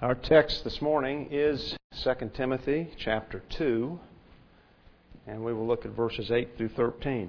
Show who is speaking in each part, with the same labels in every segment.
Speaker 1: Our text this morning is 2 Timothy chapter 2, and we will look at verses 8 through 13.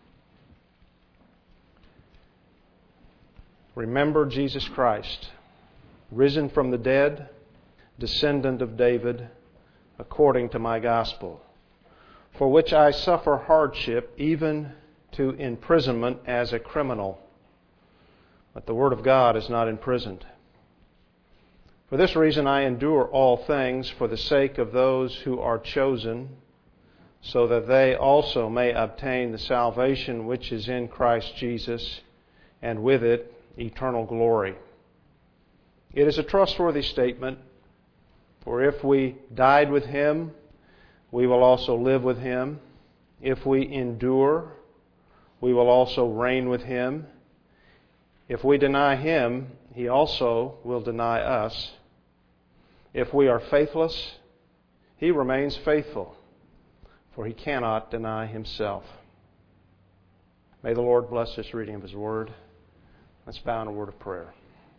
Speaker 1: Remember Jesus Christ, risen from the dead, descendant of David, according to my gospel, for which I suffer hardship, even to imprisonment as a criminal. But the Word of God is not imprisoned. For this reason I endure all things for the sake of those who are chosen, so that they also may obtain the salvation which is in Christ Jesus, and with it eternal glory. It is a trustworthy statement, for if we died with Him, we will also live with Him. If we endure, we will also reign with Him. If we deny Him, He also will deny us. If we are faithless, He remains faithful, for He cannot deny Himself. May the Lord bless this reading of His Word. Let's bow in a word of prayer.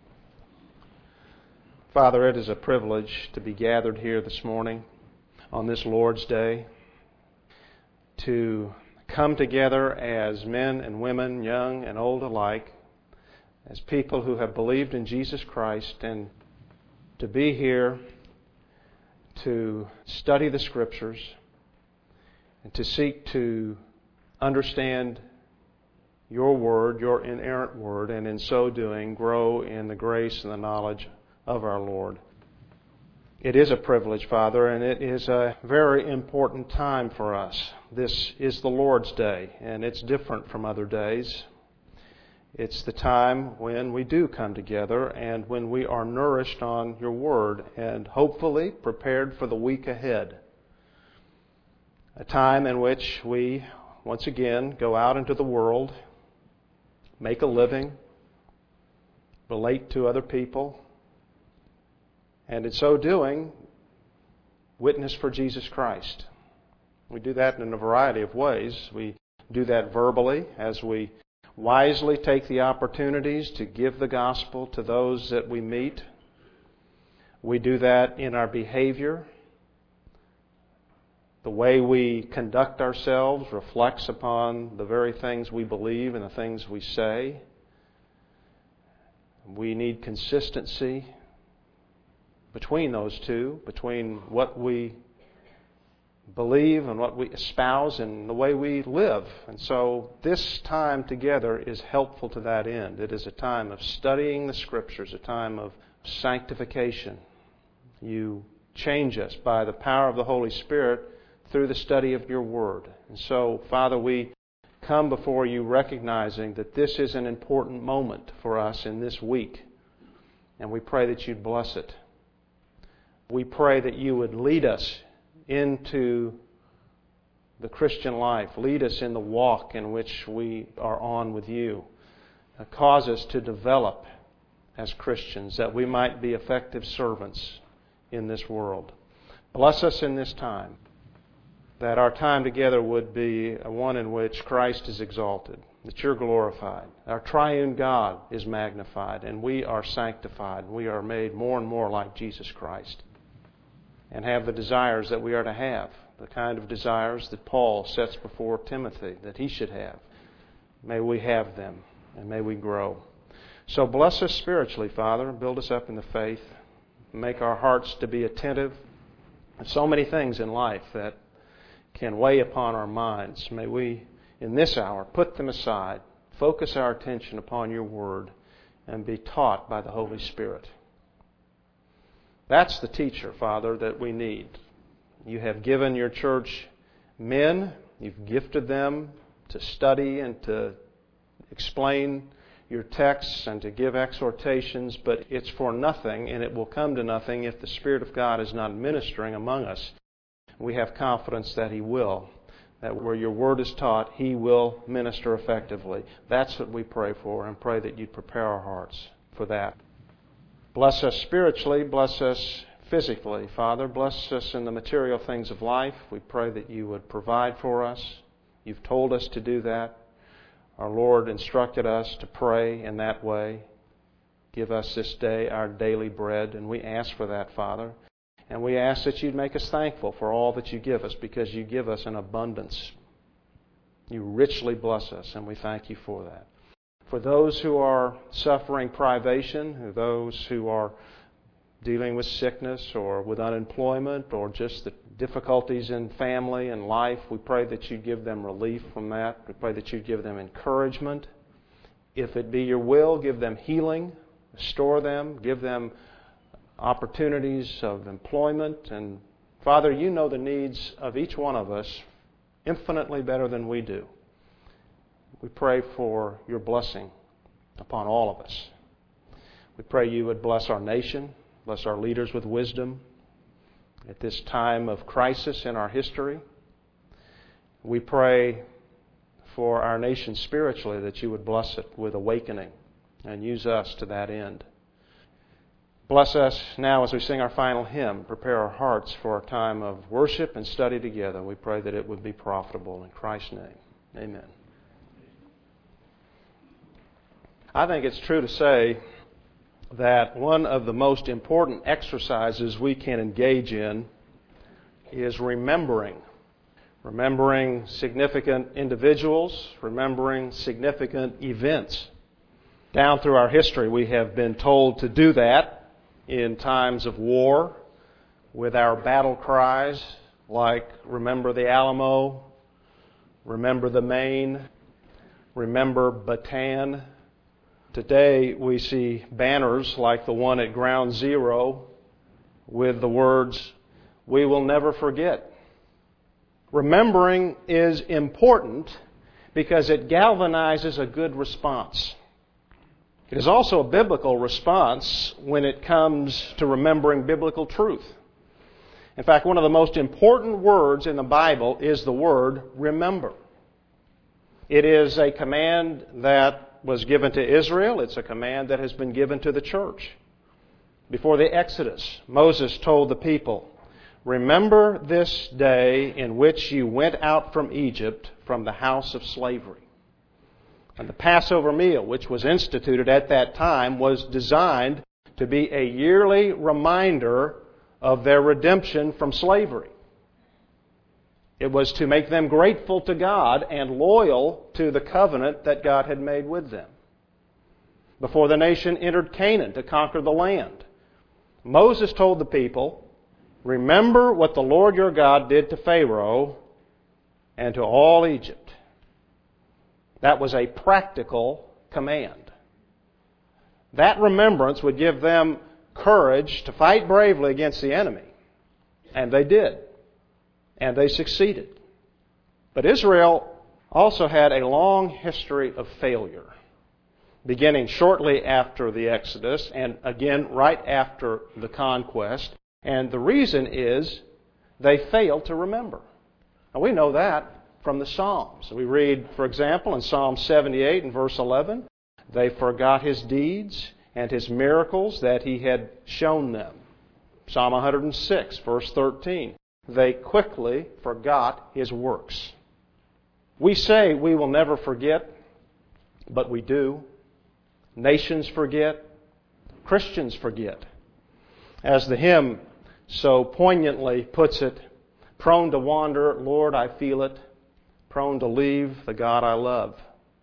Speaker 1: Father, it is a privilege to be gathered here this morning on this Lord's Day, to come together as men and women, young and old alike, as people who have believed in Jesus Christ, and to be here to study the Scriptures and to seek to understand your Word, your inerrant Word, and in so doing grow in the grace and the knowledge of our Lord. It is a privilege, Father, and it is a very important time for us. This is the Lord's Day, and it's different from other days. It's the time when we do come together and when we are nourished on your Word and hopefully prepared for the week ahead. A time in which we, once again, go out into the world, make a living, relate to other people, and in so doing, witness for Jesus Christ. We do that in a variety of ways. We do that verbally as we wisely take the opportunities to give the gospel to those that we meet. We do that in our behavior. The way we conduct ourselves reflects upon the very things we believe and the things we say. We need consistency between those two, between what we believe and what we espouse and the way we live. And so this time together is helpful to that end. It is a time of studying the Scriptures, a time of sanctification. You change us by the power of the Holy Spirit through the study of your Word. And so, Father, we come before you recognizing that this is an important moment for us in this week. And we pray that you'd bless it. We pray that you would lead us into the Christian life. Lead us in the walk in which we are on with you. Cause us to develop as Christians, that we might be effective servants in this world. Bless us in this time, that our time together would be one in which Christ is exalted, that you're glorified, our triune God is magnified, and we are sanctified. We are made more and more like Jesus Christ, and have the desires that we are to have, the kind of desires that Paul sets before Timothy that he should have. May we have them, and may we grow. So bless us spiritually, Father. Build us up in the faith. Make our hearts to be attentive. There's so many things in life that can weigh upon our minds. May we, in this hour, put them aside, focus our attention upon your Word, and be taught by the Holy Spirit. That's the teacher, Father, that we need. You have given your church men. You've gifted them to study and to explain your texts and to give exhortations, but it's for nothing, and it will come to nothing if the Spirit of God is not ministering among us. We have confidence that He will, that where your Word is taught, He will minister effectively. That's what we pray for, and pray that you'd prepare our hearts for that. Bless us spiritually, bless us physically, Father. Bless us in the material things of life. We pray that you would provide for us. You've told us to do that. Our Lord instructed us to pray in that way. Give us this day our daily bread, and we ask for that, Father. And we ask that you'd make us thankful for all that you give us, because you give us in abundance. You richly bless us, and we thank you for that. For those who are suffering privation, those who are dealing with sickness or with unemployment or just the difficulties in family and life, we pray that you give them relief from that. We pray that you give them encouragement. If it be your will, give them healing, restore them, give them opportunities of employment. And Father, you know the needs of each one of us infinitely better than we do. We pray for your blessing upon all of us. We pray you would bless our nation, bless our leaders with wisdom at this time of crisis in our history. We pray for our nation spiritually, that you would bless it with awakening and use us to that end. Bless us now as we sing our final hymn. Prepare our hearts for a time of worship and study together. We pray that it would be profitable. In Christ's name, amen. I think it's true to say that one of the most important exercises we can engage in is remembering. Remembering significant individuals, remembering significant events. Down through our history, we have been told to do that in times of war with our battle cries like remember the Alamo, remember the Maine, remember Bataan. Today we see banners like the one at Ground Zero with the words, "We will never forget." Remembering is important because it galvanizes a good response. It is also a biblical response when it comes to remembering biblical truth. In fact, one of the most important words in the Bible is the word remember. It is a command that was given to Israel. It's a command that has been given to the church. Before the Exodus, Moses told the people, "Remember this day in which you went out from Egypt, from the house of slavery." And the Passover meal, which was instituted at that time, was designed to be a yearly reminder of their redemption from slavery. It was to make them grateful to God and loyal to the covenant that God had made with them. Before the nation entered Canaan to conquer the land, Moses told the people, "Remember what the Lord your God did to Pharaoh and to all Egypt." That was a practical command. That remembrance would give them courage to fight bravely against the enemy. And they did. And they succeeded. But Israel also had a long history of failure, beginning shortly after the Exodus and again right after the conquest. And the reason is they failed to remember. And we know that from the Psalms. We read, for example, in Psalm 78 and verse 11, "They forgot his deeds and his miracles that he had shown them." Psalm 106, verse 13, "They quickly forgot his works." We say we will never forget, but we do. Nations forget. Christians forget. As the hymn so poignantly puts it, "Prone to wander, Lord, I feel it. Prone to leave the God I love."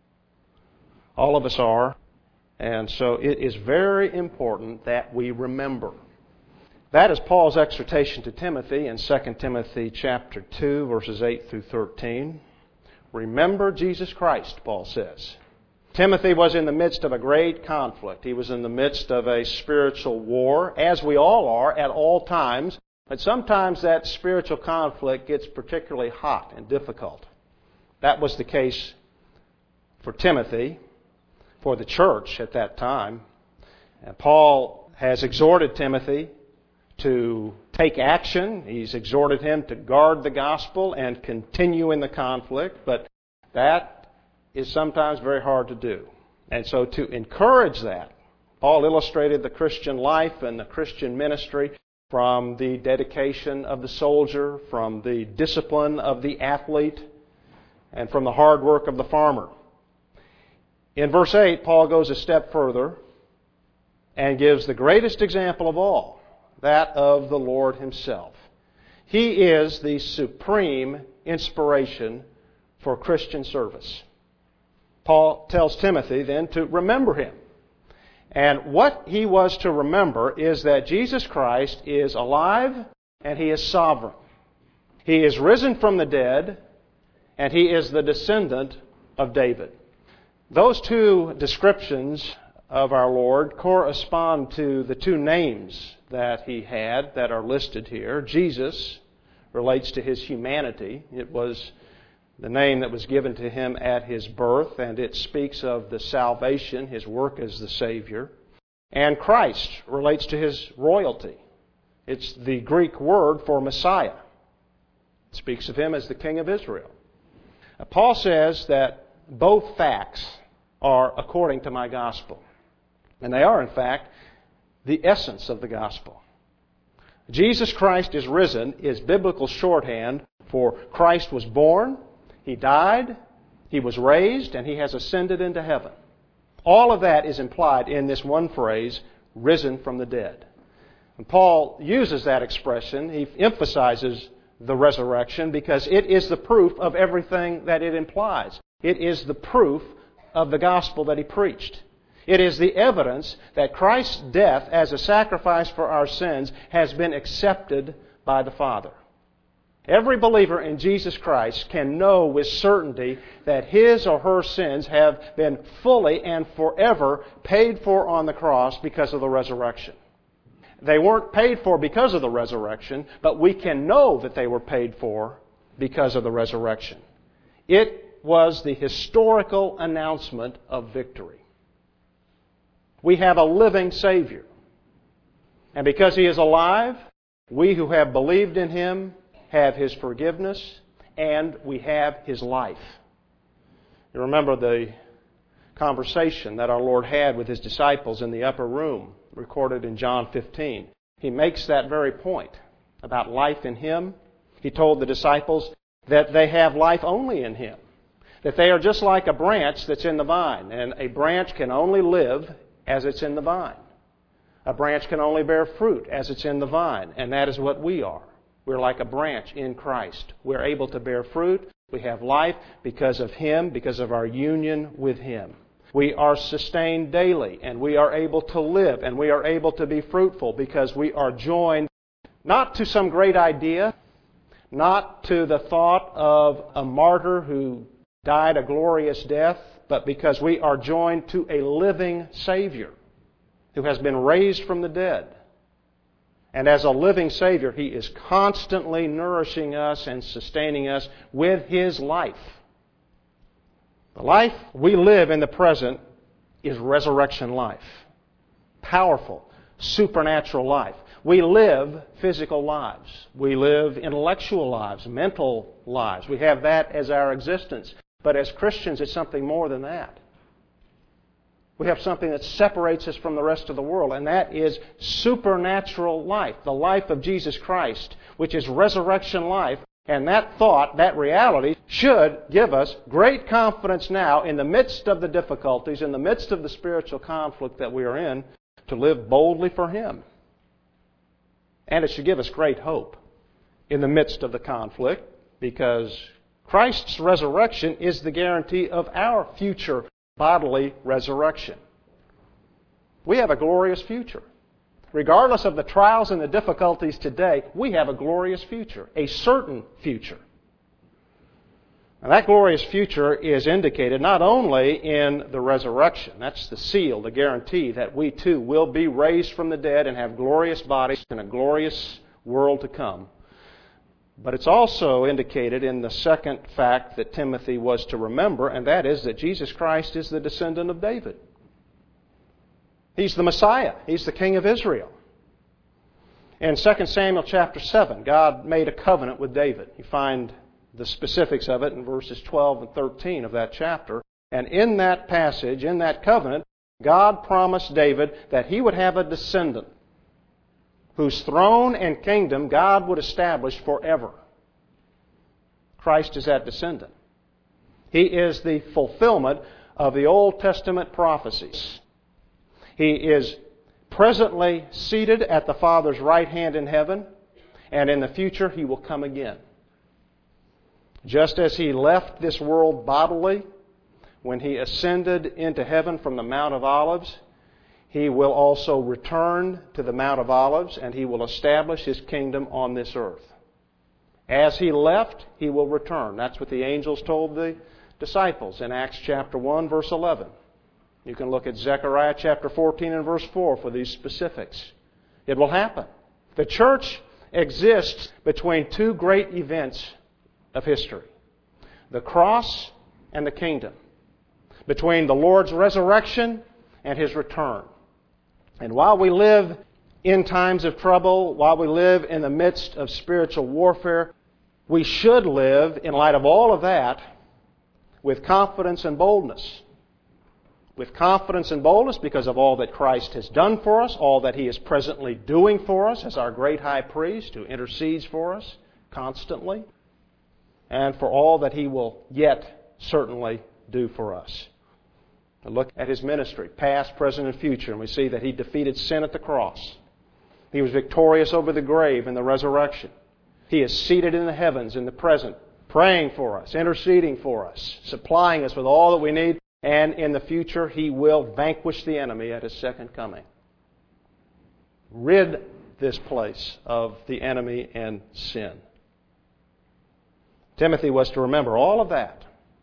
Speaker 1: All of us are. And so it is very important that we remember. That is Paul's exhortation to Timothy in 2 Timothy chapter 2, verses 8 through 13. Remember Jesus Christ, Paul says. Timothy was in the midst of a great conflict. He was in the midst of a spiritual war, as we all are at all times. But sometimes that spiritual conflict gets particularly hot and difficult. That was the case for Timothy, for the church at that time. And Paul has exhorted Timothy to take action. He's exhorted him to guard the gospel and continue in the conflict, but that is sometimes very hard to do. And so to encourage that, Paul illustrated the Christian life and the Christian ministry from the dedication of the soldier, from the discipline of the athlete, and from the hard work of the farmer. In verse 8, Paul goes a step further, and gives the greatest example of all, that of the Lord Himself. He is the supreme inspiration for Christian service. Paul tells Timothy then to remember him. And what he was to remember is that Jesus Christ is alive and He is sovereign. He is risen from the dead and He is the descendant of David. Those two descriptions of our Lord correspond to the two names that He had that are listed here. Jesus relates to His humanity. It was the name that was given to Him at His birth, and it speaks of the salvation, His work as the Savior. And Christ relates to His royalty. It's the Greek word for Messiah. It speaks of Him as the King of Israel. Paul says that both facts are according to my gospel. And they are, in fact, the essence of the gospel. Jesus Christ is risen is biblical shorthand for Christ was born, He died, He was raised, and He has ascended into heaven. All of that is implied in this one phrase, risen from the dead. And Paul uses that expression. He emphasizes the resurrection because it is the proof of everything that it implies. It is the proof of the gospel that He preached. It is the evidence that Christ's death as a sacrifice for our sins has been accepted by the Father. Every believer in Jesus Christ can know with certainty that his or her sins have been fully and forever paid for on the cross because of the resurrection. They weren't paid for because of the resurrection, but we can know that they were paid for because of the resurrection. It was the historical announcement of victory. We have a living Savior. And because He is alive, we who have believed in Him have His forgiveness and we have His life. You remember the conversation that our Lord had with His disciples in the upper room, recorded in John 15. He makes that very point about life in Him. He told the disciples that they have life only in Him. That they are just like a branch that's in the vine. And a branch can only live as it's in the vine. A branch can only bear fruit as it's in the vine. And that is what we are. We're like a branch in Christ. We're able to bear fruit. We have life because of Him, because of our union with Him. We are sustained daily, and we are able to live, and we are able to be fruitful because we are joined not to some great idea, not to the thought of a martyr who died a glorious death, but because we are joined to a living Savior who has been raised from the dead. And as a living Savior, He is constantly nourishing us and sustaining us with His life. The life we live in the present is resurrection life. Powerful, supernatural life. We live physical lives. We live intellectual lives, mental lives. We have that as our existence. But as Christians, it's something more than that. We have something that separates us from the rest of the world, and that is supernatural life, the life of Jesus Christ, which is resurrection life. And that thought, that reality, should give us great confidence now in the midst of the difficulties, in the midst of the spiritual conflict that we are in, to live boldly for Him. And it should give us great hope in the midst of the conflict, because Christ's resurrection is the guarantee of our future bodily resurrection. We have a glorious future. Regardless of the trials and the difficulties today, we have a glorious future, a certain future. And that glorious future is indicated not only in the resurrection, that's the seal, the guarantee that we too will be raised from the dead and have glorious bodies in a glorious world to come. But it's also indicated in the second fact that Timothy was to remember, and that is that Jesus Christ is the descendant of David. He's the Messiah. He's the King of Israel. In 2 Samuel chapter 7, God made a covenant with David. You find the specifics of it in verses 12 and 13 of that chapter. And in that passage, in that covenant, God promised David that he would have a descendant whose throne and kingdom God would establish forever. Christ is that descendant. He is the fulfillment of the Old Testament prophecies. He is presently seated at the Father's right hand in heaven, and in the future He will come again. Just as He left this world bodily when He ascended into heaven from the Mount of Olives, He will also return to the Mount of Olives, and He will establish His kingdom on this earth. As He left, He will return. That's what the angels told the disciples in Acts chapter 1, verse 11. You can look at Zechariah chapter 14 and verse 4 for these specifics. It will happen. The church exists between two great events of history: the cross and the kingdom, between the Lord's resurrection and His return. And while we live in times of trouble, while we live in the midst of spiritual warfare, we should live, in light of all of that, with confidence and boldness. With confidence and boldness because of all that Christ has done for us, all that He is presently doing for us as our great high priest who intercedes for us constantly, and for all that He will yet certainly do for us. Look at His ministry, past, present, and future, and we see that He defeated sin at the cross. He was victorious over the grave in the resurrection. He is seated in the heavens in the present, praying for us, interceding for us, supplying us with all that we need, and in the future He will vanquish the enemy at His second coming. Rid this place of the enemy and sin. Timothy was to remember all of that.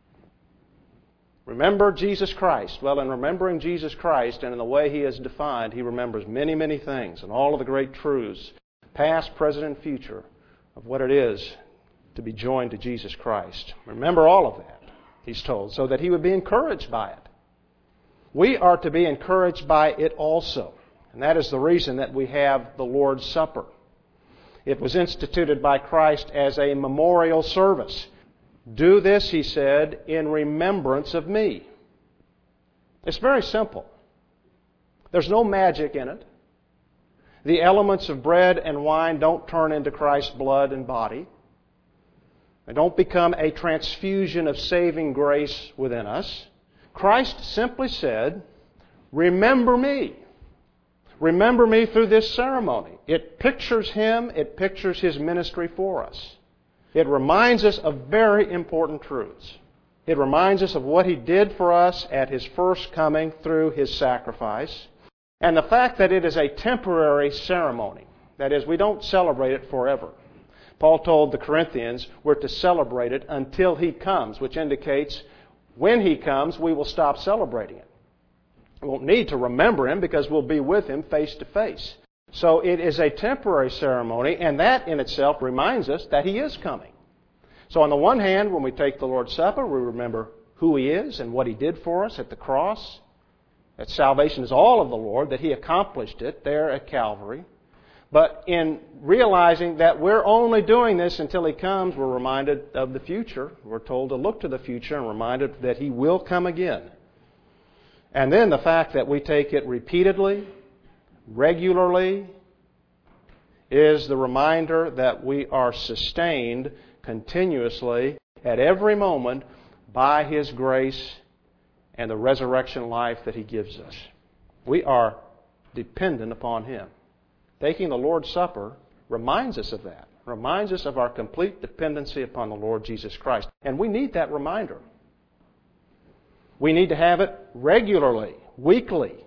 Speaker 1: Remember Jesus Christ. Well, in remembering Jesus Christ and in the way He is defined, he remembers many, many things and all of the great truths, past, present, and future, of what it is to be joined to Jesus Christ. Remember all of that, he's told, so that he would be encouraged by it. We are to be encouraged by it also. And that is the reason that we have the Lord's Supper. It was instituted by Christ as a memorial service. Do this, He said, in remembrance of me. It's very simple. There's no magic in it. The elements of bread and wine don't turn into Christ's blood and body. They don't become a transfusion of saving grace within us. Christ simply said, remember me. Remember me through this ceremony. It pictures Him, it pictures His ministry for us. It reminds us of very important truths. It reminds us of what He did for us at His first coming through His sacrifice, and the fact that it is a temporary ceremony. That is, we don't celebrate it forever. Paul told the Corinthians we're to celebrate it until He comes, which indicates when He comes, we will stop celebrating it. We won't need to remember Him because we'll be with Him face to face. So it is a temporary ceremony, and that in itself reminds us that He is coming. So on the one hand, when we take the Lord's Supper, we remember who He is and what He did for us at the cross. That salvation is all of the Lord, that He accomplished it there at Calvary. But in realizing that we're only doing this until He comes, we're reminded of the future. We're told to look to the future and reminded that He will come again. And then the fact that we take it repeatedly, regularly, is the reminder that we are sustained continuously at every moment by His grace and the resurrection life that He gives us. We are dependent upon Him. Taking the Lord's Supper reminds us of that, reminds us of our complete dependency upon the Lord Jesus Christ. And we need that reminder. We need to have it regularly, weekly.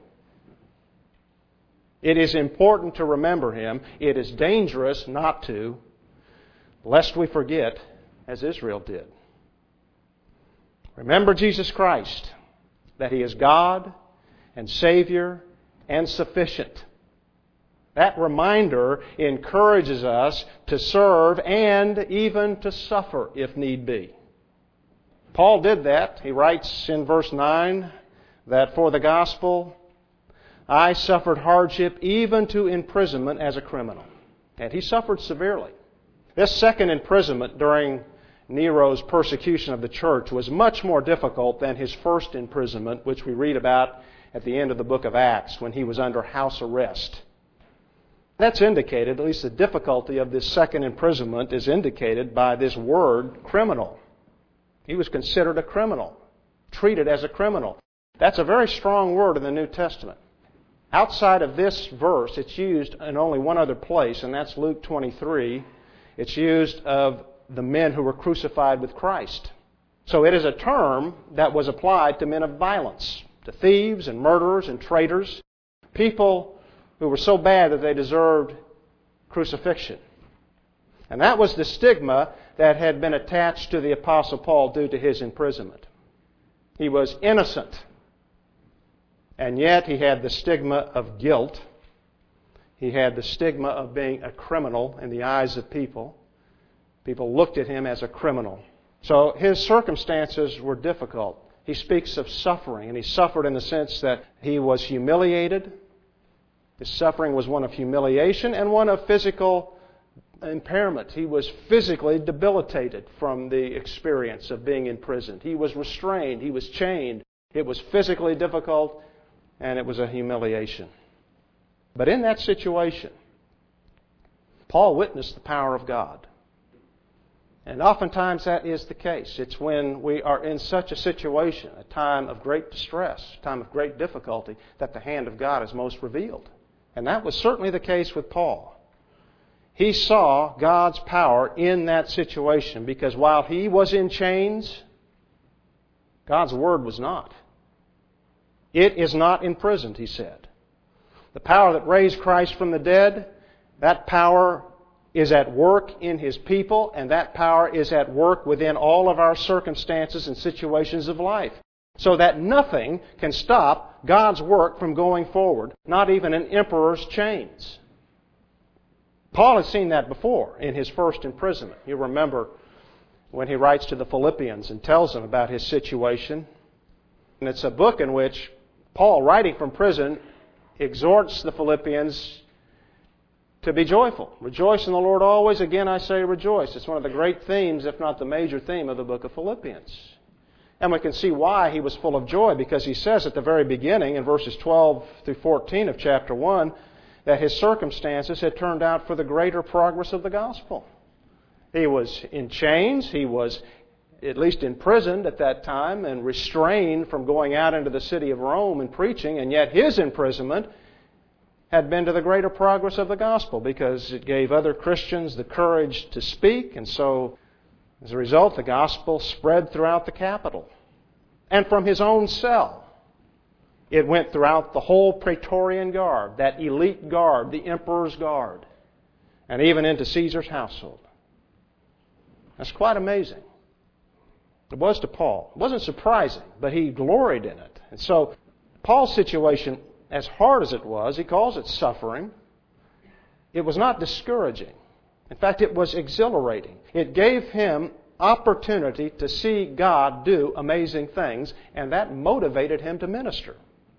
Speaker 1: It is important to remember Him. It is dangerous not to, lest we forget, as Israel did. Remember Jesus Christ, that He is God and Savior and sufficient. That reminder encourages us to serve and even to suffer if need be. Paul did that. He writes in verse 9 that for the gospel I suffered hardship even to imprisonment as a criminal. And he suffered severely. This second imprisonment during Nero's persecution of the church was much more difficult than his first imprisonment, which we read about at the end of the book of Acts when he was under house arrest. That's indicated, at least the difficulty of this second imprisonment is indicated by this word, criminal. He was considered a criminal, treated as a criminal. That's a very strong word in the New Testament. Outside of this verse, it's used in only one other place, and that's Luke 23. It's used of the men who were crucified with Christ. So it is a term that was applied to men of violence, to thieves and murderers and traitors, people who were so bad that they deserved crucifixion. And that was the stigma that had been attached to the Apostle Paul due to his imprisonment. He was innocent, and yet he had the stigma of guilt. He had the stigma of being a criminal in the eyes of people. People looked at him as a criminal. So his circumstances were difficult. He speaks of suffering, and he suffered in the sense that he was humiliated. His suffering was one of humiliation and one of physical impairment. He was physically debilitated from the experience of being imprisoned. He was restrained. He was chained. It was physically difficult, and it was a humiliation. But in that situation, Paul witnessed the power of God. And oftentimes that is the case. It's when we are in such a situation, a time of great distress, a time of great difficulty, that the hand of God is most revealed. And that was certainly the case with Paul. He saw God's power in that situation because while he was in chains, God's Word was not. It is not imprisoned, he said. The power that raised Christ from the dead, that power is at work in His people, and that power is at work within all of our circumstances and situations of life. So that nothing can stop God's work from going forward, not even an emperor's chains. Paul had seen that before in his first imprisonment. You remember when he writes to the Philippians and tells them about his situation. And it's a book in which Paul, writing from prison, exhorts the Philippians to be joyful. Rejoice in the Lord always. Again, I say rejoice. It's one of the great themes, if not the major theme, of the book of Philippians. And we can see why he was full of joy, because he says at the very beginning, in verses 12 through 14 of chapter 1, that his circumstances had turned out for the greater progress of the gospel. He was in chains. He was at least imprisoned at that time and restrained from going out into the city of Rome and preaching, and yet his imprisonment had been to the greater progress of the gospel because it gave other Christians the courage to speak, and so as a result the gospel spread throughout the capital. And from his own cell, it went throughout the whole Praetorian Guard, that elite guard, the emperor's guard, and even into Caesar's household. That's quite amazing. It was to Paul. It wasn't surprising, but he gloried in it. And so Paul's situation, as hard as it was, he calls it suffering, it was not discouraging. In fact, it was exhilarating. It gave him opportunity to see God do amazing things, and that motivated him to minister.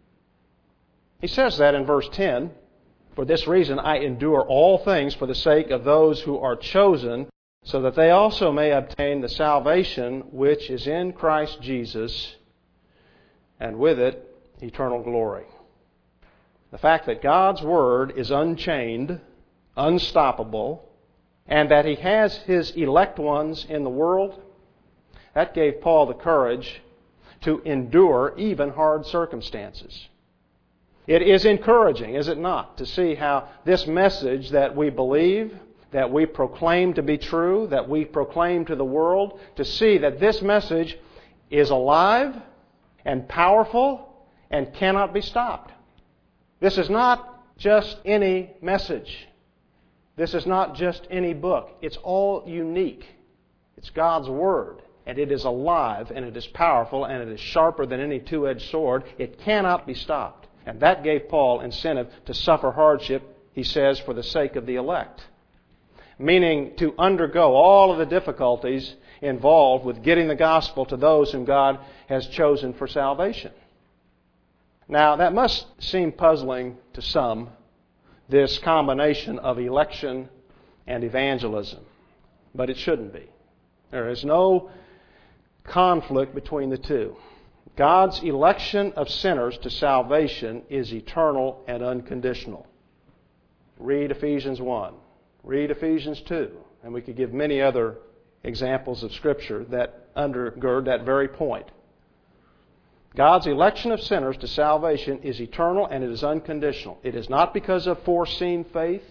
Speaker 1: He says that in verse 10, "For this reason I endure all things for the sake of those who are chosen, so that they also may obtain the salvation which is in Christ Jesus, and with it eternal glory." The fact that God's Word is unchained, unstoppable, and that He has His elect ones in the world, that gave Paul the courage to endure even hard circumstances. It is encouraging, is it not, to see how this message that we believe, that we proclaim to be true, that we proclaim to the world, to see that this message is alive and powerful and cannot be stopped. This is not just any message. This is not just any book. It's all unique. It's God's Word, and it is alive, and it is powerful, and it is sharper than any two-edged sword. It cannot be stopped. And that gave Paul incentive to suffer hardship, he says, for the sake of the elect. Meaning to undergo all of the difficulties involved with getting the gospel to those whom God has chosen for salvation. Now, that must seem puzzling to some, this combination of election and evangelism. But it shouldn't be. There is no conflict between the two. God's election of sinners to salvation is eternal and unconditional. Read Ephesians 1. Read Ephesians 2. And we could give many other examples of Scripture that undergird that very point. God's election of sinners to salvation is eternal and it is unconditional. It is not because of foreseen faith.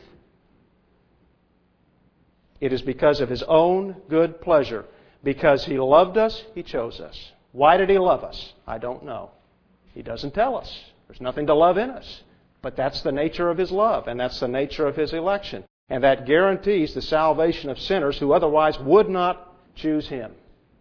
Speaker 1: It is because of His own good pleasure. Because He loved us, He chose us. Why did He love us? I don't know. He doesn't tell us. There's nothing to love in us. But that's the nature of His love, and that's the nature of His election. And that guarantees the salvation of sinners who otherwise would not choose Him.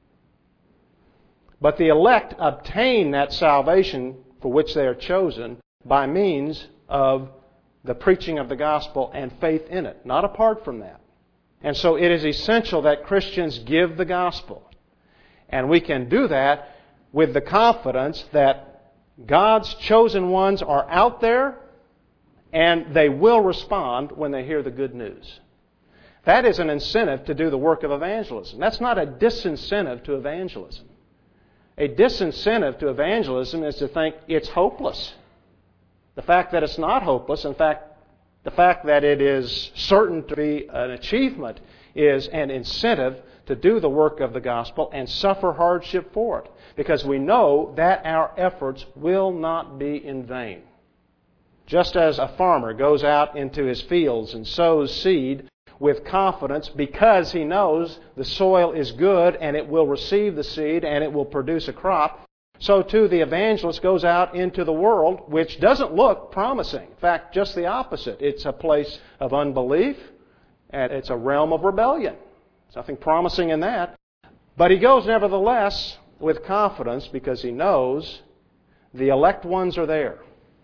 Speaker 1: But the elect obtain that salvation for which they are chosen by means of the preaching of the gospel and faith in it, not apart from that. And so it is essential that Christians give the gospel. And we can do that with the confidence that God's chosen ones are out there and they will respond when they hear the good news. That is an incentive to do the work of evangelism. That's not a disincentive to evangelism. A disincentive to evangelism is to think it's hopeless. The fact that it's not hopeless, in fact, the fact that it is certain to be an achievement is an incentive to do the work of the gospel and suffer hardship for it. Because we know that our efforts will not be in vain. Just as a farmer goes out into his fields and sows seed with confidence because he knows the soil is good and it will receive the seed and it will produce a crop, so too the evangelist goes out into the world which doesn't look promising. In fact, just the opposite. It's a place of unbelief and it's a realm of rebellion. There's nothing promising in that. But he goes nevertheless with confidence because he knows the elect ones are there.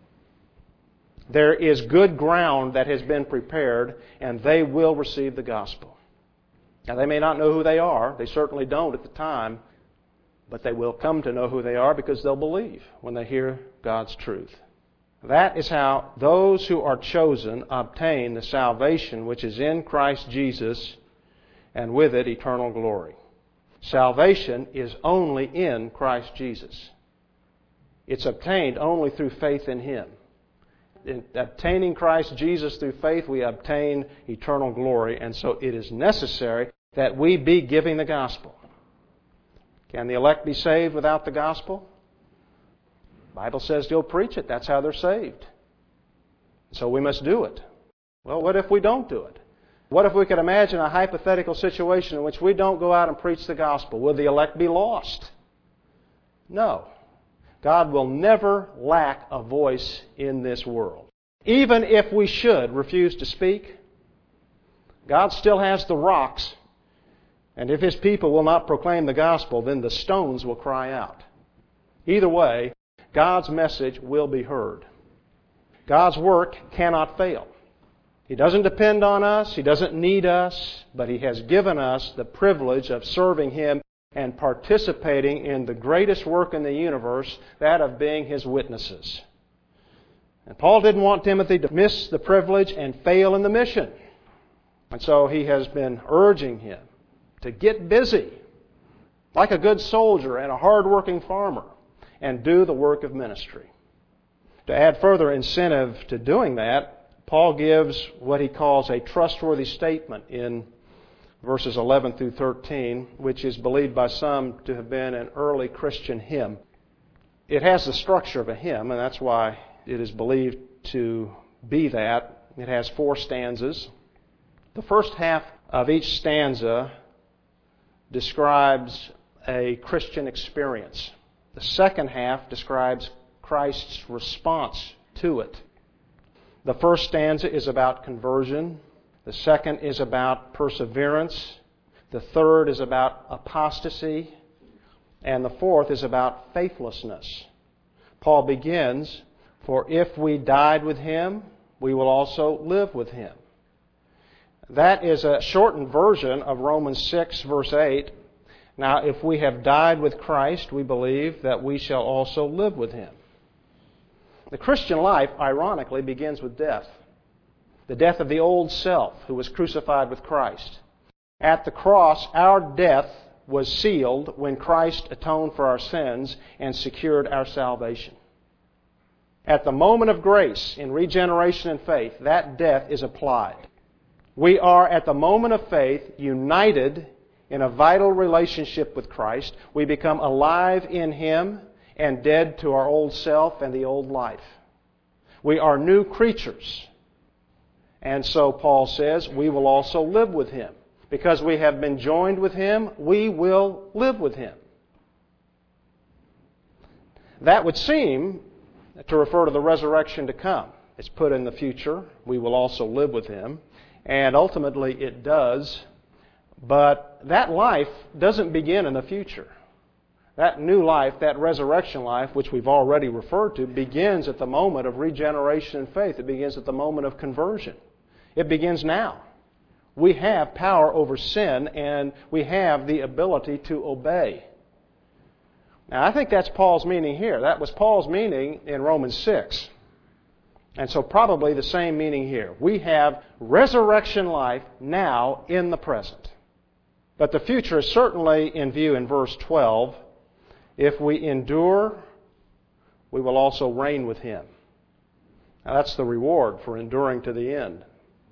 Speaker 1: There is good ground that has been prepared, and they will receive the gospel. Now, they may not know who they are. They certainly don't at the time. But they will come to know who they are because they'll believe when they hear God's truth. That is how those who are chosen obtain the salvation which is in Christ Jesus, and with it eternal glory. Salvation is only in Christ Jesus. It's obtained only through faith in Him. In obtaining Christ Jesus through faith, we obtain eternal glory. And so it is necessary that we be giving the gospel. Can the elect be saved without the gospel? The Bible says you'll preach it. That's how they're saved. So we must do it. Well, what if we don't do it? What if we could imagine a hypothetical situation in which we don't go out and preach the gospel? Will the elect be lost? No. God will never lack a voice in this world. Even if we should refuse to speak, God still has the rocks. And if His people will not proclaim the gospel, then the stones will cry out. Either way, God's message will be heard. God's work cannot fail. He doesn't depend on us. He doesn't need us. But He has given us the privilege of serving Him and participating in the greatest work in the universe, that of being His witnesses. And Paul didn't want Timothy to miss the privilege and fail in the mission. And so he has been urging him to get busy, like a good soldier and a hard-working farmer, and do the work of ministry. To add further incentive to doing that, Paul gives what he calls a trustworthy statement in verses 11 through 13, which is believed by some to have been an early Christian hymn. It has the structure of a hymn, and that's why it is believed to be that. It has 4 stanzas. The first half of each stanza describes a Christian experience. The second half describes Christ's response to it. The first stanza is about conversion. The second is about perseverance. The third is about apostasy. And the fourth is about faithlessness. Paul begins, "For if we died with Him, we will also live with Him." That is a shortened version of Romans 6, verse 8. Now, if we have died with Christ, we believe that we shall also live with Him. The Christian life, ironically, begins with death. The death of the old self who was crucified with Christ. At the cross, our death was sealed when Christ atoned for our sins and secured our salvation. At the moment of grace, in regeneration and faith, that death is applied. We are, at the moment of faith, united in a vital relationship with Christ. We become alive in Him, and dead to our old self and the old life. We are new creatures. And so Paul says, we will also live with Him. Because we have been joined with Him, we will live with Him. That would seem to refer to the resurrection to come. It's put in the future. We will also live with Him. And ultimately it does. But that life doesn't begin in the future. That new life, that resurrection life, which we've already referred to, begins at the moment of regeneration and faith. It begins at the moment of conversion. It begins now. We have power over sin, and we have the ability to obey. Now, I think that's Paul's meaning here. That was Paul's meaning in Romans 6. And so probably the same meaning here. We have resurrection life now in the present. But the future is certainly in view in verse 12. If we endure, we will also reign with Him. Now that's the reward for enduring to the end.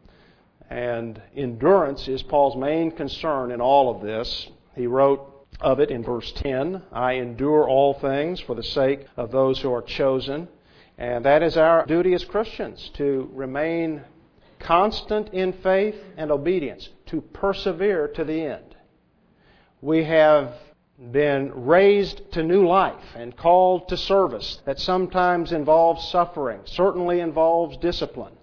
Speaker 1: And endurance is Paul's main concern in all of this. He wrote of it in verse 10, I endure all things for the sake of those who are chosen. And that is our duty as Christians, to remain constant in faith and obedience, to persevere to the end. We have been raised to new life and called to service that sometimes involves suffering, certainly involves discipline.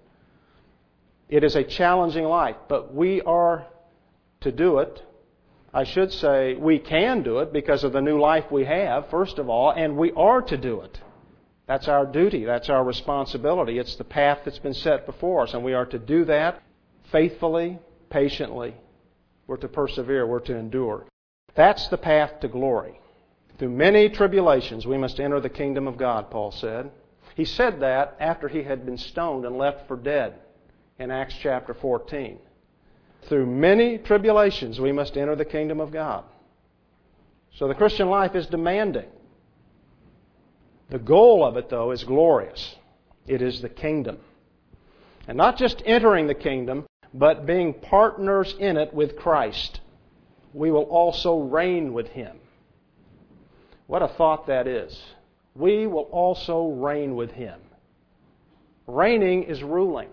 Speaker 1: It is a challenging life, but we are to do it. I should say we can do it because of the new life we have, first of all, and we are to do it. That's our duty. That's our responsibility. It's the path that's been set before us, and we are to do that faithfully, patiently. We're to persevere. We're to endure. That's the path to glory. Through many tribulations we must enter the kingdom of God, Paul said. He said that after he had been stoned and left for dead in Acts chapter 14. Through many tribulations we must enter the kingdom of God. So the Christian life is demanding. The goal of it, though, is glorious. It is the kingdom. And not just entering the kingdom, but being partners in it with Christ. We will also reign with Him. What a thought that is. We will also reign with Him. Reigning is ruling.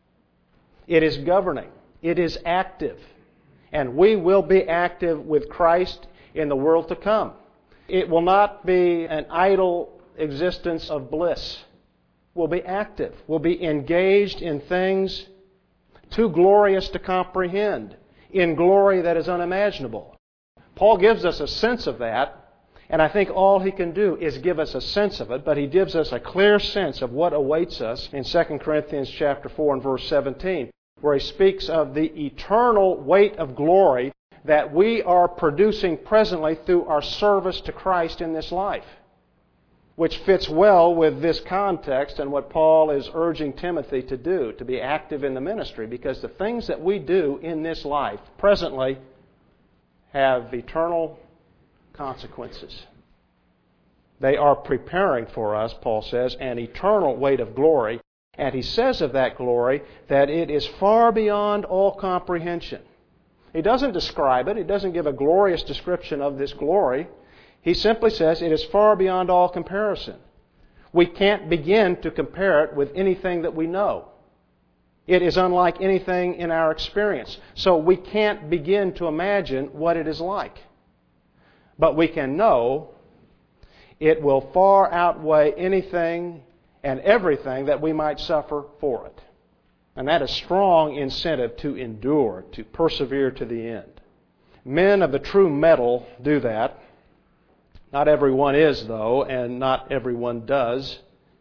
Speaker 1: It is governing. It is active. And we will be active with Christ in the world to come. It will not be an idle existence of bliss. We'll be active. We'll be engaged in things too glorious to comprehend, in glory that is unimaginable. Paul gives us a sense of that, and I think all he can do is give us a sense of it, but he gives us a clear sense of what awaits us in 2 Corinthians chapter 4 and verse 17, where he speaks of the eternal weight of glory that we are producing presently through our service to Christ in this life, which fits well with this context and what Paul is urging Timothy to do, to be active in the ministry, because the things that we do in this life presently have eternal consequences. They are preparing for us, Paul says, an eternal weight of glory. And he says of that glory that it is far beyond all comprehension. He doesn't describe it. He doesn't give a glorious description of this glory. He simply says it is far beyond all comparison. We can't begin to compare it with anything that we know. It is unlike anything in our experience. So we can't begin to imagine what it is like. But we can know it will far outweigh anything and everything that we might suffer for it. And that is strong incentive to endure, to persevere to the end. Men of the true mettle do that. Not everyone is, though, and not everyone does.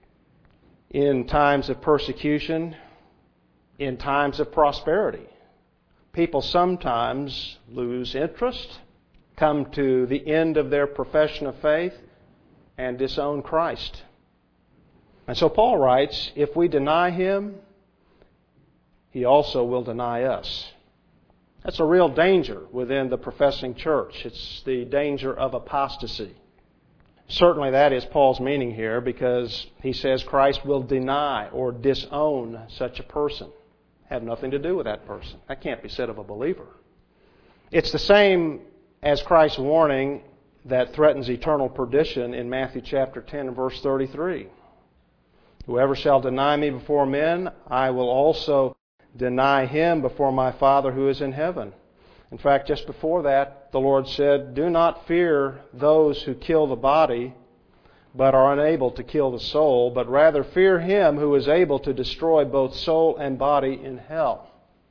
Speaker 1: In times of persecution, in times of prosperity, people sometimes lose interest, come to the end of their profession of faith, and disown Christ. And so Paul writes, if we deny Him, He also will deny us. That's a real danger within the professing church. It's the danger of apostasy. Certainly that is Paul's meaning here, because he says Christ will deny or disown such a person. Have nothing to do with that person. That can't be said of a believer. It's the same as Christ's warning that threatens eternal perdition in Matthew chapter 10 and verse 33. Whoever shall deny me before men, I will also deny him before my Father who is in heaven. In fact, just before that, the Lord said, do not fear those who kill the body, but are unable to kill the soul, but rather fear him who is able to destroy both soul and body in hell.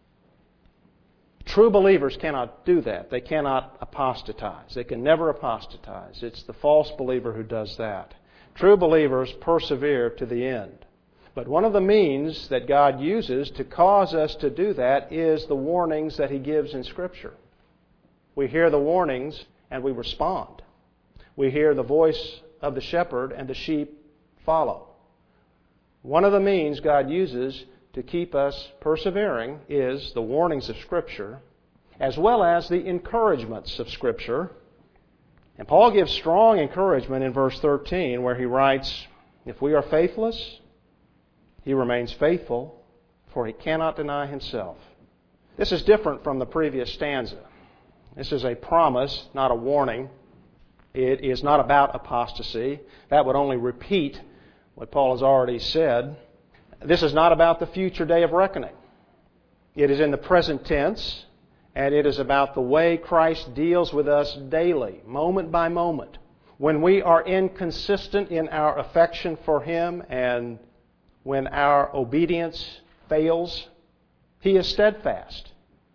Speaker 1: True believers cannot do that. They cannot apostatize. They can never apostatize. It's the false believer who does that. True believers persevere to the end. But one of the means that God uses to cause us to do that is the warnings that He gives in Scripture. We hear the warnings and we respond. We hear the voice of the shepherd and the sheep follow. One of the means God uses to keep us persevering is the warnings of Scripture, as well as the encouragements of Scripture. And Paul gives strong encouragement in verse 13 where he writes, if we are faithless, He remains faithful, for He cannot deny Himself. This is different from the previous stanza. This is a promise, not a warning. It is not about apostasy. That would only repeat what Paul has already said. This is not about the future day of reckoning. It is in the present tense, and it is about the way Christ deals with us daily, moment by moment. When we are inconsistent in our affection for Him and when our obedience fails, He is steadfast.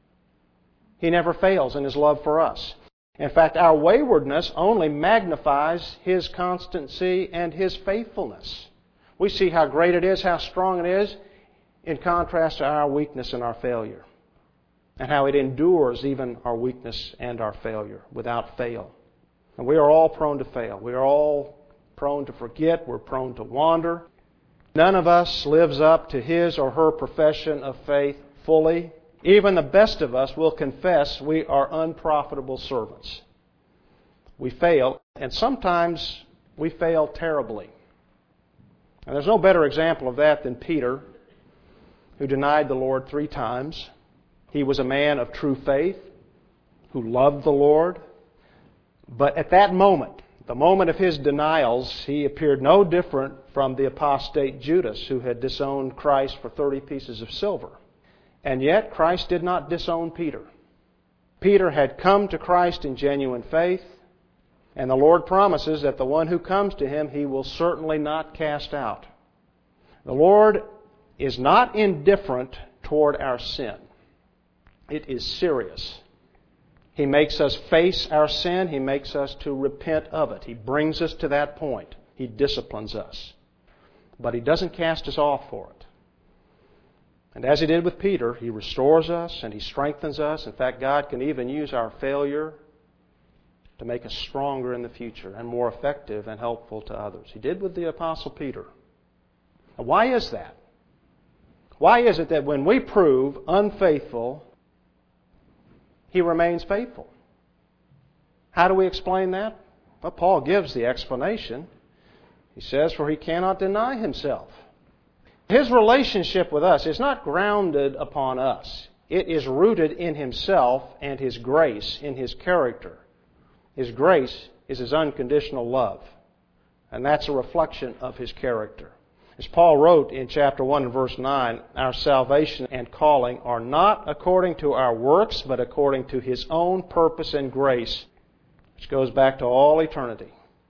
Speaker 1: He never fails in His love for us. In fact, our waywardness only magnifies His constancy and His faithfulness. We see how great it is, how strong it is, in contrast to our weakness and our failure. And how it endures even our weakness and our failure without fail. And we are all prone to fail. We are all prone to forget. We're prone to wander. None of us lives up to his or her profession of faith fully. Even the best of us will confess we are unprofitable servants. We fail, and sometimes we fail terribly. And there's no better example of that than Peter, who denied the Lord 3 times. He was a man of true faith, who loved the Lord. But at that moment, the moment of his denials, he appeared no different from the apostate Judas, who had disowned Christ for 30 pieces of silver. And yet, Christ did not disown Peter. Peter had come to Christ in genuine faith, and the Lord promises that the one who comes to Him, He will certainly not cast out. The Lord is not indifferent toward our sin. It is serious. He makes us face our sin. He makes us to repent of it. He brings us to that point. He disciplines us. But He doesn't cast us off for it. And as He did with Peter, He restores us and He strengthens us. In fact, God can even use our failure to make us stronger in the future and more effective and helpful to others. He did with the Apostle Peter. Now, why is that? Why is it that when we prove unfaithful, He remains faithful? How do we explain that? Well, Paul gives the explanation. He says, for He cannot deny Himself. His relationship with us is not grounded upon us. It is rooted in Himself and His grace, in His character. His grace is His unconditional love. And that's a reflection of His character. As Paul wrote in chapter 1 and verse 9, our salvation and calling are not according to our works, but according to His own purpose and grace, which goes back to all eternity.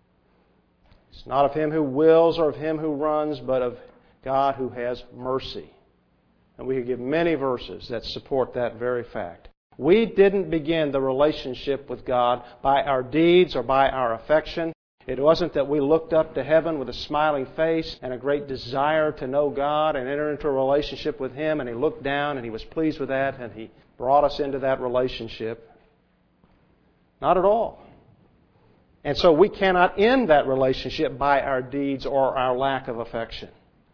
Speaker 1: It's not of him who wills or of him who runs, but of God who has mercy. And we could give many verses that support that very fact. We didn't begin the relationship with God by our deeds or by our affection. It wasn't that we looked up to heaven with a smiling face and a great desire to know God and enter into a relationship with Him, and He looked down and He was pleased with that and He brought us into that relationship. Not at all. And so we cannot end that relationship by our deeds or our lack of affection.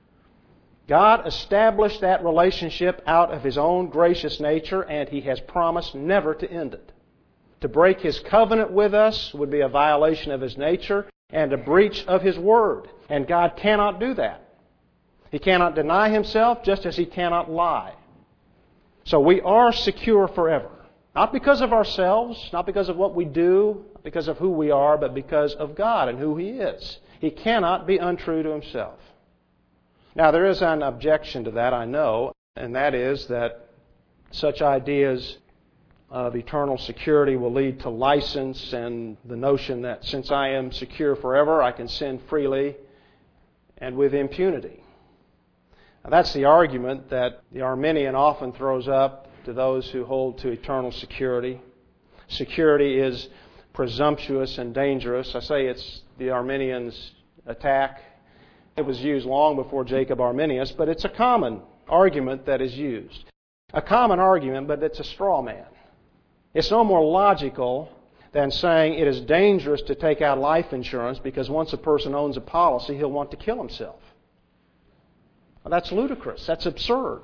Speaker 1: God established that relationship out of His own gracious nature, and He has promised never to end it. To break His covenant with us would be a violation of His nature and a breach of His word. And God cannot do that. He cannot deny Himself, just as He cannot lie. So we are secure forever. Not because of ourselves, not because of what we do not because of who we are, but because of God and who He is. He cannot be untrue to Himself. Now, there is an objection to that, I know, and that is that such ideas of eternal security will lead to license and the notion that since I am secure forever, I can sin freely and with impunity. Now, that's the argument that the Arminian often throws up to those who hold to eternal security. Security is presumptuous and dangerous. I say it's the Arminian's attack. It was used long before Jacob Arminius, but it's a common argument that is used. A common argument, but it's a straw man. It's no more logical than saying it is dangerous to take out life insurance because once a person owns a policy, he'll want to kill himself. Well, that's ludicrous. That's absurd.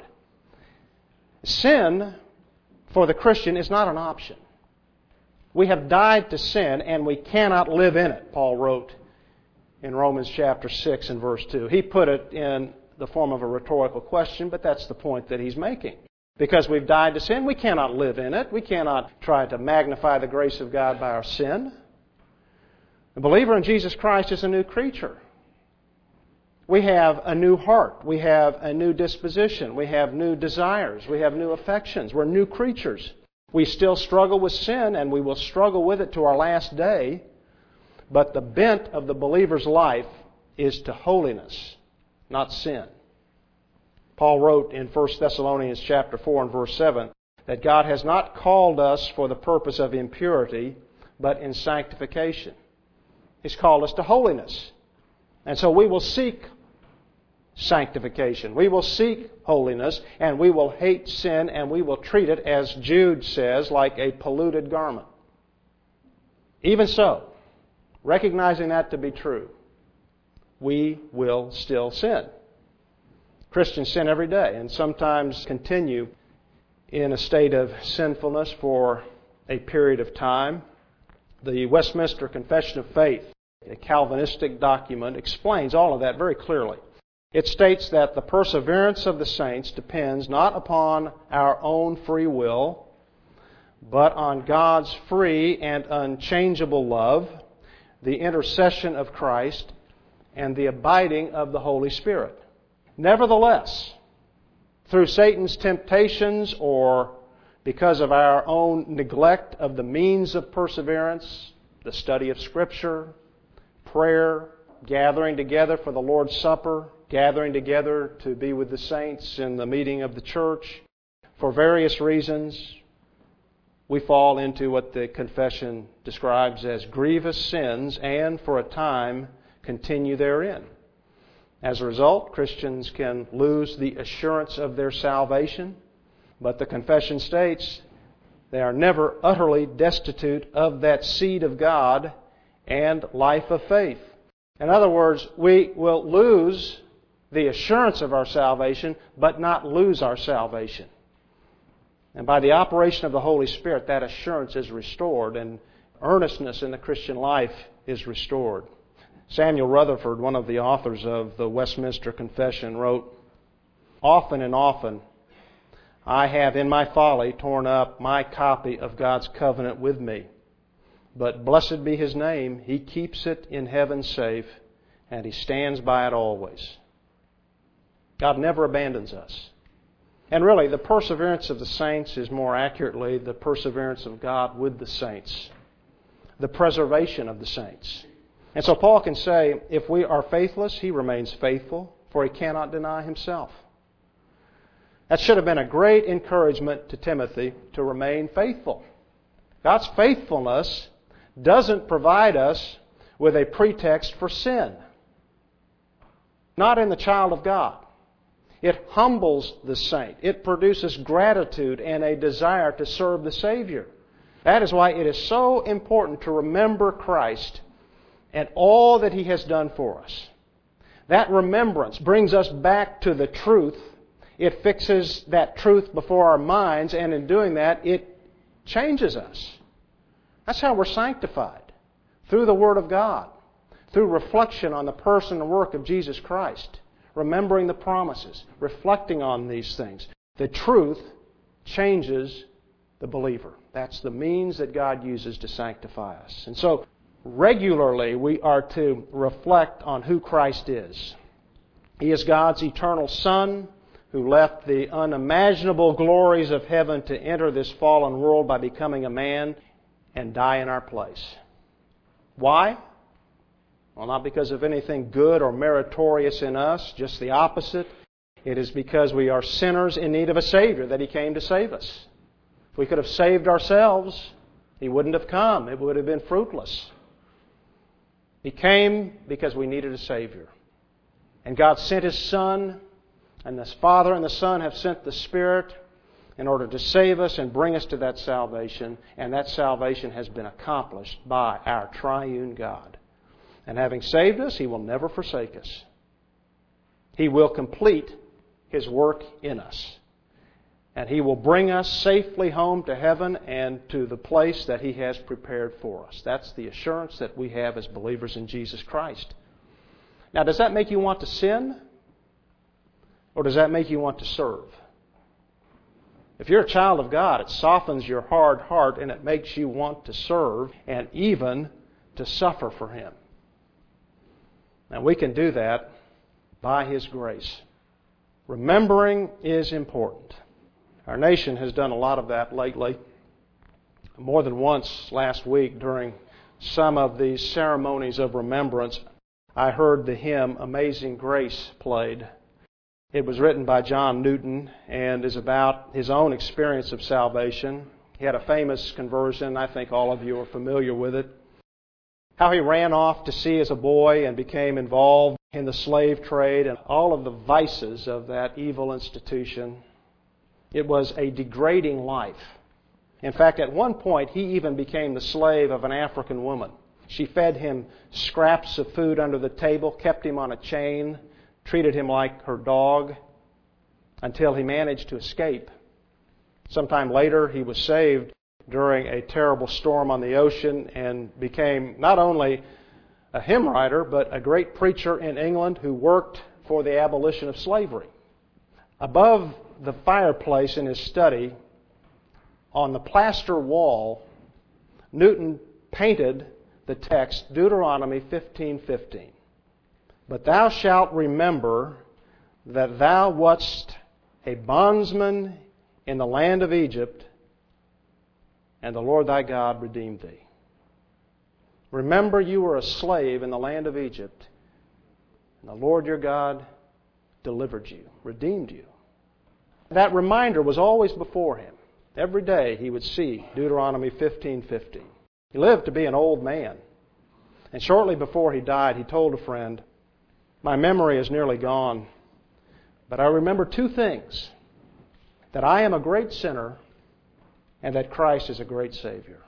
Speaker 1: Sin for the Christian is not an option. We have died to sin and we cannot live in it, Paul wrote in Romans chapter 6 and verse 2. He put it in the form of a rhetorical question, but that's the point that he's making. Because we've died to sin, we cannot live in it. We cannot try to magnify the grace of God by our sin. The believer in Jesus Christ is a new creature. We have a new heart. We have a new disposition. We have new desires. We have new affections. We're new creatures. We still struggle with sin, and we will struggle with it to our last day. But the bent of the believer's life is to holiness, not sin. Paul wrote in 1 Thessalonians chapter 4 and verse 7 that God has not called us for the purpose of impurity, but in sanctification. He's called us to holiness. And so we will seek sanctification. We will seek holiness, and we will hate sin, and we will treat it, as Jude says, like a polluted garment. Even so, recognizing that to be true, we will still sin. Christians sin every day and sometimes continue in a state of sinfulness for a period of time. The Westminster Confession of Faith, a Calvinistic document, explains all of that very clearly. It states that the perseverance of the saints depends not upon our own free will, but on God's free and unchangeable love, the intercession of Christ, and the abiding of the Holy Spirit. Nevertheless, through Satan's temptations or because of our own neglect of the means of perseverance, the study of Scripture, prayer, gathering together for the Lord's Supper, gathering together to be with the saints in the meeting of the church, for various reasons, we fall into what the confession describes as grievous sins and, for a time, continue therein. As a result, Christians can lose the assurance of their salvation, but the confession states they are never utterly destitute of that seed of God and life of faith. In other words, we will lose the assurance of our salvation, but not lose our salvation. And by the operation of the Holy Spirit, that assurance is restored, and earnestness in the Christian life is restored. Samuel Rutherford, one of the authors of the Westminster Confession, wrote, "Often and often I have in my folly torn up my copy of God's covenant with me. But blessed be His name, He keeps it in heaven safe, and He stands by it always." God never abandons us. And really, the perseverance of the saints is more accurately the perseverance of God with the saints, the preservation of the saints. And so Paul can say, if we are faithless, He remains faithful, for He cannot deny Himself. That should have been a great encouragement to Timothy to remain faithful. God's faithfulness doesn't provide us with a pretext for sin. Not in the child of God. It humbles the saint. It produces gratitude and a desire to serve the Savior. That is why it is so important to remember Christ and all that He has done for us. That remembrance brings us back to the truth. It fixes that truth before our minds, and in doing that, it changes us. That's how we're sanctified. Through the Word of God. Through reflection on the person and work of Jesus Christ. Remembering the promises. Reflecting on these things. The truth changes the believer. That's the means that God uses to sanctify us. And so, regularly we are to reflect on who Christ is. He is God's eternal Son who left the unimaginable glories of heaven to enter this fallen world by becoming a man and die in our place. Why? Well, not because of anything good or meritorious in us, just the opposite. It is because we are sinners in need of a Savior that He came to save us. If we could have saved ourselves, He wouldn't have come. It would have been fruitless. He came because we needed a Savior. And God sent His Son, and the Father and the Son have sent the Spirit in order to save us and bring us to that salvation. And that salvation has been accomplished by our triune God. And having saved us, He will never forsake us. He will complete His work in us. And He will bring us safely home to heaven and to the place that He has prepared for us. That's the assurance that we have as believers in Jesus Christ. Now, does that make you want to sin? Or does that make you want to serve? If you're a child of God, it softens your hard heart and it makes you want to serve and even to suffer for Him. Now, we can do that by His grace. Remembering is important. Our nation has done a lot of that lately. More than once last week during some of these ceremonies of remembrance, I heard the hymn Amazing Grace played. It was written by John Newton and is about his own experience of salvation. He had a famous conversion. I think all of you are familiar with it. How he ran off to sea as a boy and became involved in the slave trade and all of the vices of that evil institution. It was a degrading life. In fact, at one point, he even became the slave of an African woman. She fed him scraps of food under the table, kept him on a chain, treated him like her dog, until he managed to escape. Sometime later, he was saved during a terrible storm on the ocean and became not only a hymn writer, but a great preacher in England who worked for the abolition of slavery. Above the fireplace in his study, on the plaster wall, Newton painted the text Deuteronomy 15:15. But thou shalt remember that thou wast a bondsman in the land of Egypt, and the Lord thy God redeemed thee. Remember you were a slave in the land of Egypt, and the Lord your God delivered you, redeemed you. That reminder was always before him. Every day he would see Deuteronomy 15:15. He lived to be an old man. And shortly before he died, he told a friend, "My memory is nearly gone, but I remember two things, that I am a great sinner and that Christ is a great Savior."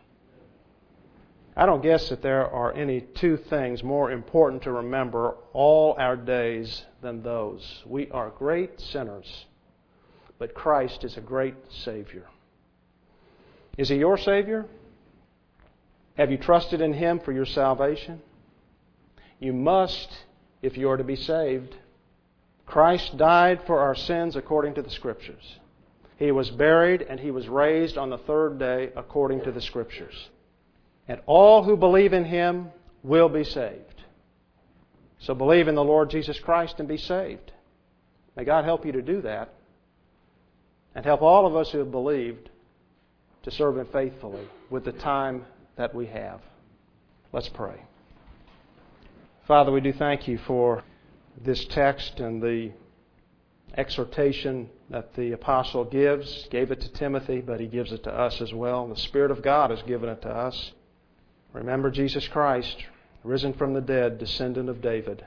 Speaker 1: I don't guess that there are any two things more important to remember all our days than those. We are great sinners, but Christ is a great Savior. Is He your Savior? Have you trusted in Him for your salvation? You must if you are to be saved. Christ died for our sins according to the Scriptures. He was buried and He was raised on the third day according to the Scriptures. And all who believe in Him will be saved. So believe in the Lord Jesus Christ and be saved. May God help you to do that. And help all of us who have believed to serve Him faithfully with the time that we have. Let's pray. Father, we do thank You for this text and the exhortation that the apostle gave it to Timothy, but he gives it to us as well. The Spirit of God has given it to us. Remember Jesus Christ, risen from the dead, descendant of David.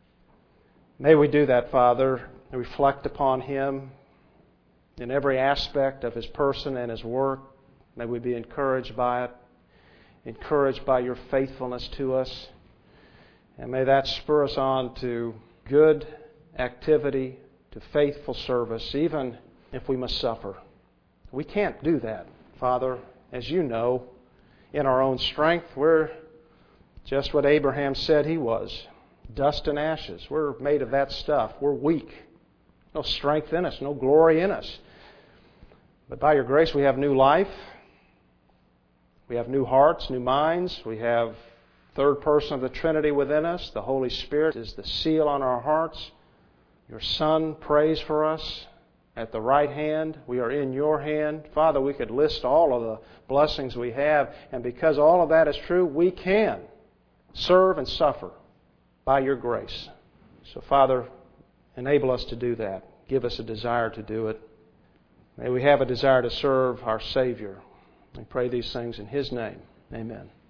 Speaker 1: May we do that, Father, and reflect upon Him in every aspect of His person and His work. May we be encouraged by it, encouraged by Your faithfulness to us. And may that spur us on to good activity, to faithful service, even if we must suffer. We can't do that, Father, as You know, in our own strength. We're just what Abraham said he was, dust and ashes. We're made of that stuff. We're weak. No strength in us, no glory in us. But by your grace we have new life. We have new hearts, new minds. We have third person of the Trinity within us. The Holy Spirit is the seal on our hearts. Your Son prays for us at the right hand. We are in your hand. Father, we could list all of the blessings we have, and because all of that is true, we can serve and suffer by your grace. So, Father, enable us to do that. Give us a desire to do it. May we have a desire to serve our Savior. We pray these things in His name. Amen.